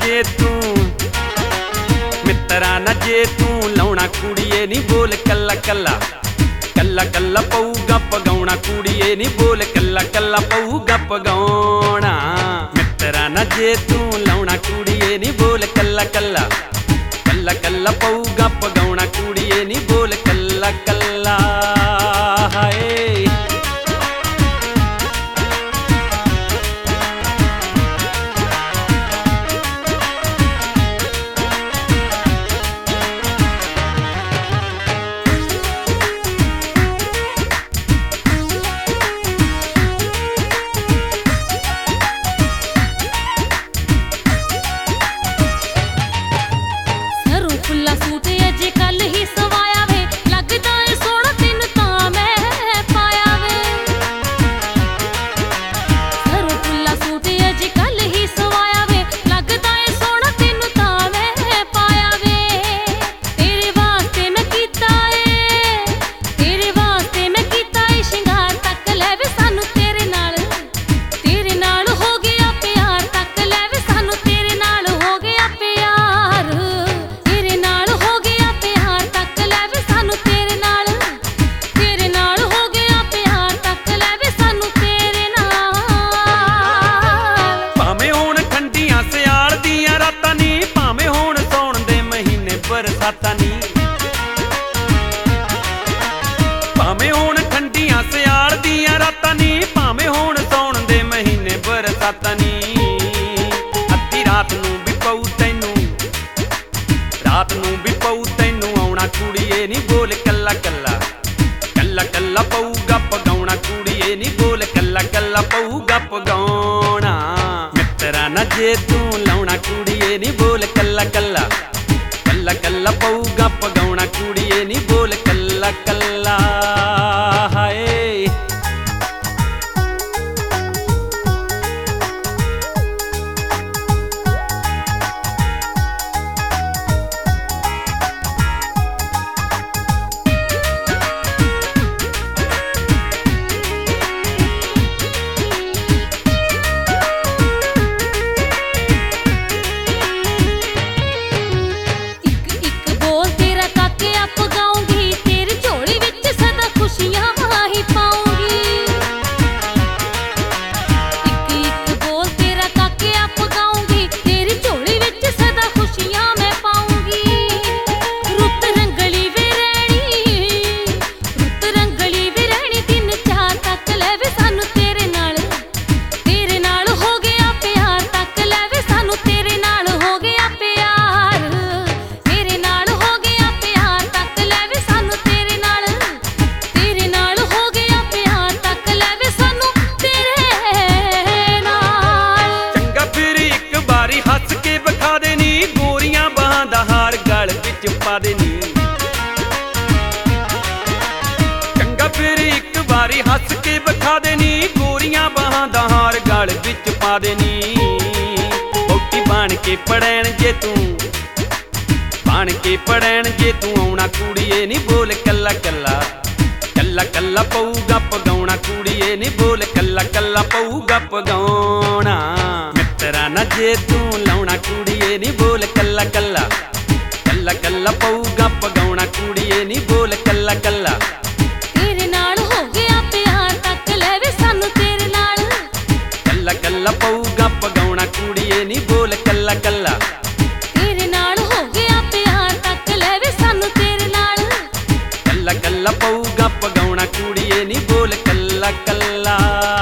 जे तू मित्रा ना जे तू लाउणा कुड़िए नी बोल कल्ला कल्ला कल्ला कल्ला पऊ गप गाउणा कुड़िए नी बोल कल्ला कल्ला पऊ गप गाउणा मित्रा ना जे तू लाउणा कुड़िए नी बोल कल्ला कल्ला कल्ला कल्ला पऊ गप गाउणा कुड़िए नी बोल कल्ला कल्ला हाय भावें होण ठंडियां सियाल दियां रातां नी भावें होण सौण दे महीने बरसातां नी अद्धी रात नूं भी पऊ तैनूं आउणा कुड़िए नी बोल कल्ला कल्ला कल्ला कल्ला पऊ गप गाउणा कुड़िए नी बोल कल्ला कल्ला पऊ गप गाउणा मित्रा ना जे तू लाउणा कुड़िए नी बोल कल्ला कल्ला कल्ला कल्ला पऊ गप गाउणा कुड़िए नी बोल कल्ला कल्ला हाय चंगा फिर एक बारी हस के बखा देनी गोरियां बाहां दा हार गल विच पा देनी बोटी बन के पड़ैन जे तू आउणा कुड़िए नी बोल कल्ला कल्ला कल्ला कल्ला पऊ गप गाउणा कुड़िए नी बोल कल्ला कल्ला पऊ गप गाउणा मित्रा ना जे तू लाउणा कुड़िए नी बोल कल्ला कल्ला कल्ला कल्ला पऊ गप गाउणा कुड़िए नी बोल कल्ला कल्ला तेरे नाल हो गया प्यार तक ले वे सानू तेरे नाल कल्ला कल्ला पऊ गप गाउणा कुड़िए नी बोल कल्ला कल्ला तेरे नाल हो गया प्यार तक ले वे सानू तेरे नाल कल्ला कल्ला पऊ गप गाउणा कुड़िए नी बोल कल्ला कल्ला।